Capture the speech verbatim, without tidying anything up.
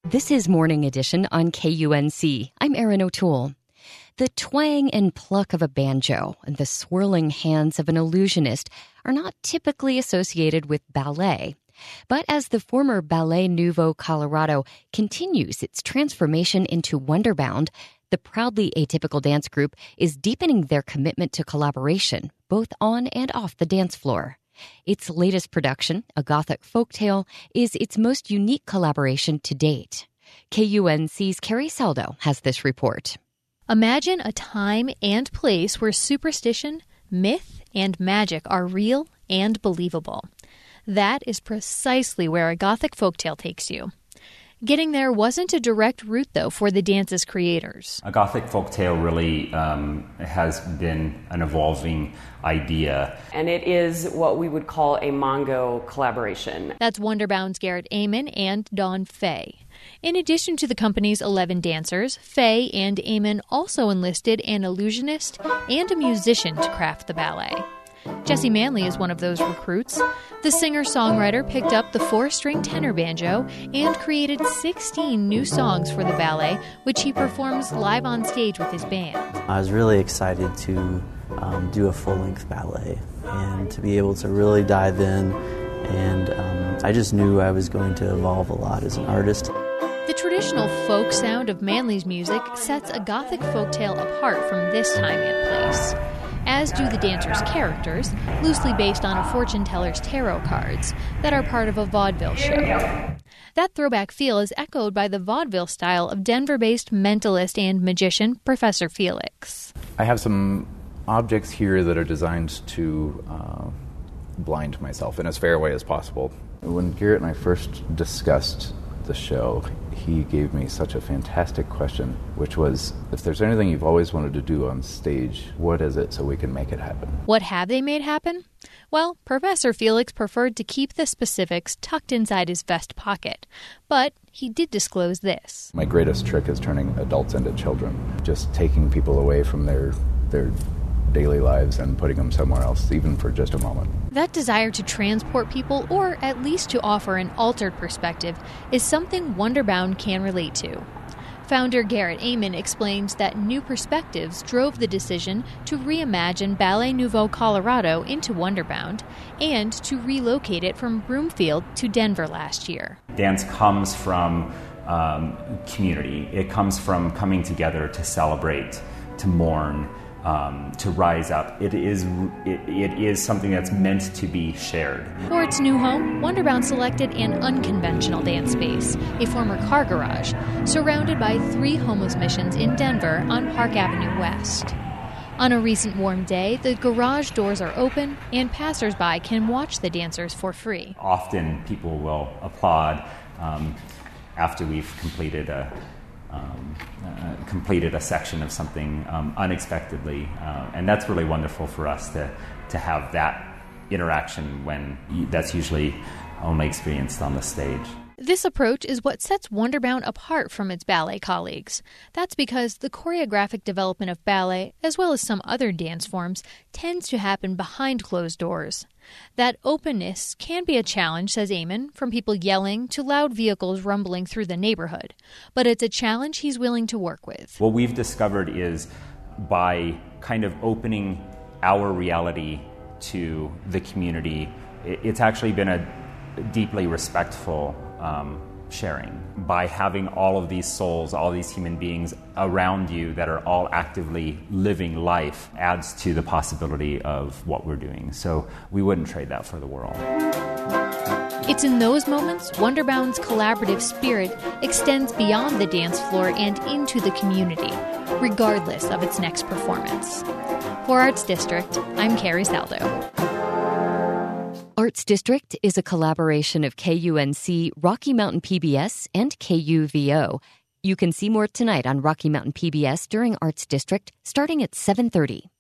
This is Morning Edition on K U N C. I'm Erin O'Toole. The twang and pluck of a banjo and the swirling hands of an illusionist are not typically associated with ballet. But as the former Ballet Nouveau Colorado continues its transformation into Wonderbound, the proudly atypical dance group is deepening their commitment to collaboration, both on and off the dance floor. Its latest production, A Gothic Folktale, is its most unique collaboration to date. K U N C's Carrie Saldo has this report. Imagine a time and place where superstition, myth, and magic are real and believable. That is precisely where A Gothic Folktale takes you. Getting there wasn't a direct route, though, for the dance's creators. A Gothic Folktale really um, has been an evolving idea. And it is what we would call a Mongo collaboration. That's Wonderbound's Garrett Amon and Dawn Fay. In addition to the company's eleven dancers, Fay and Amon also enlisted an illusionist and a musician to craft the ballet. Jesse Manley is one of those recruits. The singer-songwriter picked up the four-string tenor banjo and created sixteen new songs for the ballet, which he performs live on stage with his band. I was really excited to um, do a full-length ballet and to be able to really dive in, and um, I just knew I was going to evolve a lot as an artist. The traditional folk sound of Manley's music sets A Gothic Folktale apart from this time and place, as do the dancers' characters, loosely based on a fortune teller's tarot cards that are part of a vaudeville show. That throwback feel is echoed by the vaudeville style of Denver-based mentalist and magician Professor Felix. I have some objects here that are designed to uh, blind myself in as fair a way as possible. When Garrett and I first discussed the show, he gave me such a fantastic question, which was, if there's anything you've always wanted to do on stage, what is it so we can make it happen? What have they made happen? Well, Professor Felix preferred to keep the specifics tucked inside his vest pocket, but he did disclose this. My greatest trick is turning adults into children, just taking people away from their their daily lives and putting them somewhere else, even for just a moment. That desire to transport people, or at least to offer an altered perspective, is something Wonderbound can relate to. Founder Garrett Amon explains that new perspectives drove the decision to reimagine Ballet Nouveau Colorado into Wonderbound and to relocate it from Broomfield to Denver last year. Dance comes from um, community. It comes from coming together to celebrate, to mourn, Um, to rise up. It is it, it is something that's meant to be shared. For its new home, Wonderbound selected an unconventional dance space, a former car garage, surrounded by three homeless missions in Denver on Park Avenue West. On a recent warm day, the garage doors are open and passersby can watch the dancers for free. Often people will applaud um, after we've completed a Um, uh, completed a section of something um, unexpectedly, uh, and that's really wonderful for us to to have that interaction when you, that's usually only experienced on the stage. This approach is what sets Wonderbound apart from its ballet colleagues. That's because the choreographic development of ballet, as well as some other dance forms, tends to happen behind closed doors. That openness can be a challenge, says Amon, from people yelling to loud vehicles rumbling through the neighborhood. But it's a challenge he's willing to work with. What we've discovered is by kind of opening our reality to the community, it's actually been a deeply respectful um, sharing. By having all of these souls, all these human beings around you that are all actively living life adds to the possibility of what we're doing. So we wouldn't trade that for the world. It's in those moments Wonderbound's collaborative spirit extends beyond the dance floor and into the community, regardless of its next performance. For Arts District, I'm Carrie Saldo. Arts District is a collaboration of K U N C, Rocky Mountain P B S, and K U V O. You can see more tonight on Rocky Mountain P B S during Arts District, starting at seven thirty.